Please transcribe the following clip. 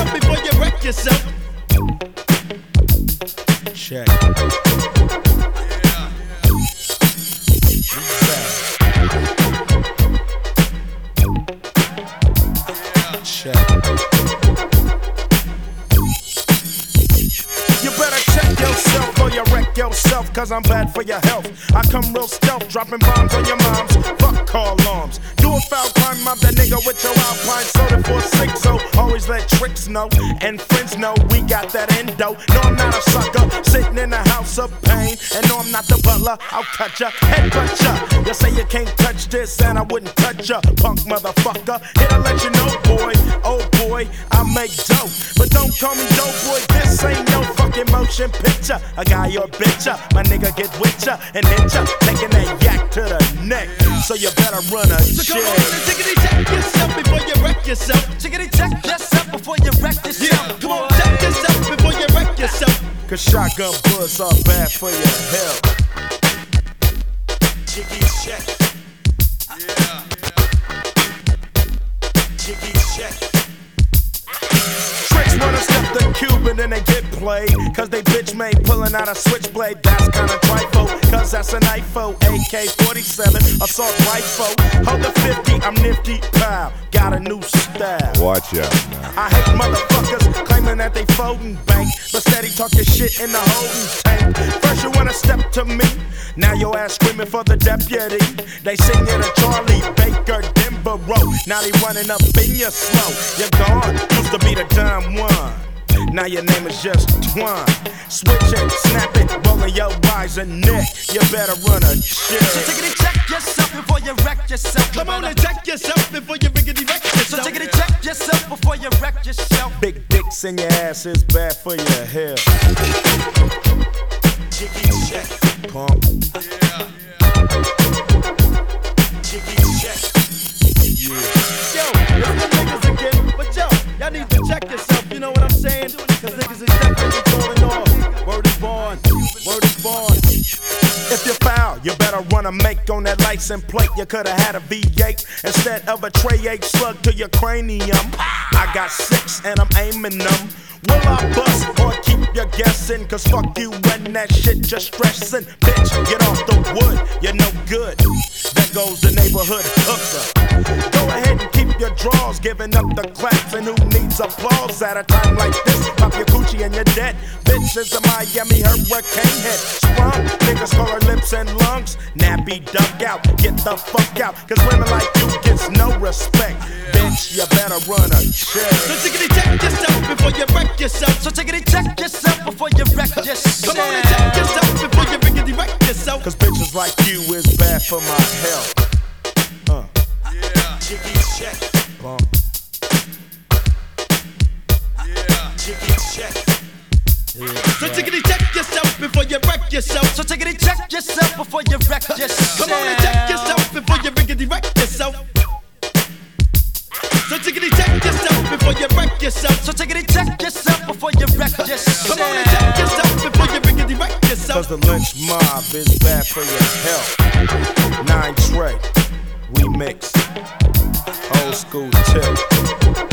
yourself before you wreck yourself. Check. Check. You better check yourself or you wreck yourself, cause I'm bad for your health. I come real stealth, dropping bombs on your moms. Fuck call alarms. Do a foul crime, mob that nigga with your Alpine soda for 6-0. Always let tricks know, and friends know we got that endo. No, I'm not a sucker, sitting in a house of pain. And no, I'm not the butler, I'll cut ya, headbutt ya. You say you can't touch this, and I wouldn't touch ya, punk motherfucker. Here to let you know, boy, oh boy, I make dope. But don't call me dope, boy, this ain't no fucking motion picture. A guy or bitch ya, my nigga get with ya and hit ya, taking that yak to the neck. So you better run a so check. Come on and tickety check yourself before you wreck yourself. Tickety check yourself before you wreck yourself. Yeah, come on, check yourself before you wreck yourself. Cause shotgun bullets are bad for your health. Jiggy check. Yeah. Jiggy check. Tricks wanna step the Cuban and they get played, cause they bitch made pulling out a switchblade. That's kinda trifle, cause that's an IFO. AK-47, assault rifle. Hold the 50, I'm nifty, pow. Got a new style. Watch out now. I hate motherfuckers claiming that they folding bank, but steady talking shit in the holding tank. First you wanna step to me, now your ass screaming for the deputy. They sing it a Charlie Baker Denver Road. Now they running up in your slow. You're gone, used to be the dumb one. Now your name is just Twine. Switch it, snap it, rolling your eyes and neck. You better run a check. So tickety check yourself before you wreck yourself. Come on and check yourself before you riggedy wreck yourself. So tickety check yourself before you wreck yourself. Big dicks in your ass is bad for your health. Jiggy check, pump. Yeah. Jiggy check. Yeah. Yo, it's the niggas again, but yo, y'all need to check yourself, you know what I'm saying? Cause niggas is definitely falling off. Word is born, word is born. If you foul, you better run a make on that license plate. You could've had a V8 instead of a Tray 8 slug to your cranium. I got 6 and I'm aiming them. Will I bust or keep you guessing? Cause fuck you and that shit just stressing. Bitch, get off the wood, you're no good. There goes the neighborhood hooker. Go ahead and keep your drawers, giving up the claps. And who needs applause at a time like this? Pop your coochie and you're dead. Bitch is a Miami hurricane head. Sprung, niggas call her lips and lungs. Nappy duck out, get the fuck out. Cause women like you gets no respect. Bitch, you better run a check. So tickety check yourself before you wreck yourself. So tickety check yourself before you wreck yourself. Come on and check yourself before you riggedy wreck yourself. Cause bitches like you is bad for my health. Yeah. Jiggy check. Bump. Yeah. Jiggy check. Yeah. So tickety check yourself before you wreck yourself. So tickety check yourself before you wreck yourself. Come on and check yourself before you riggedy wreck yourself. So tickety check yourself before you wreck yourself. So tickety check yourself before you wreck yourself. Come on and check yourself before you riggedy wreck yourself. Cause the lynch mob is bad for your health. 9 Trey, remix, old school tip.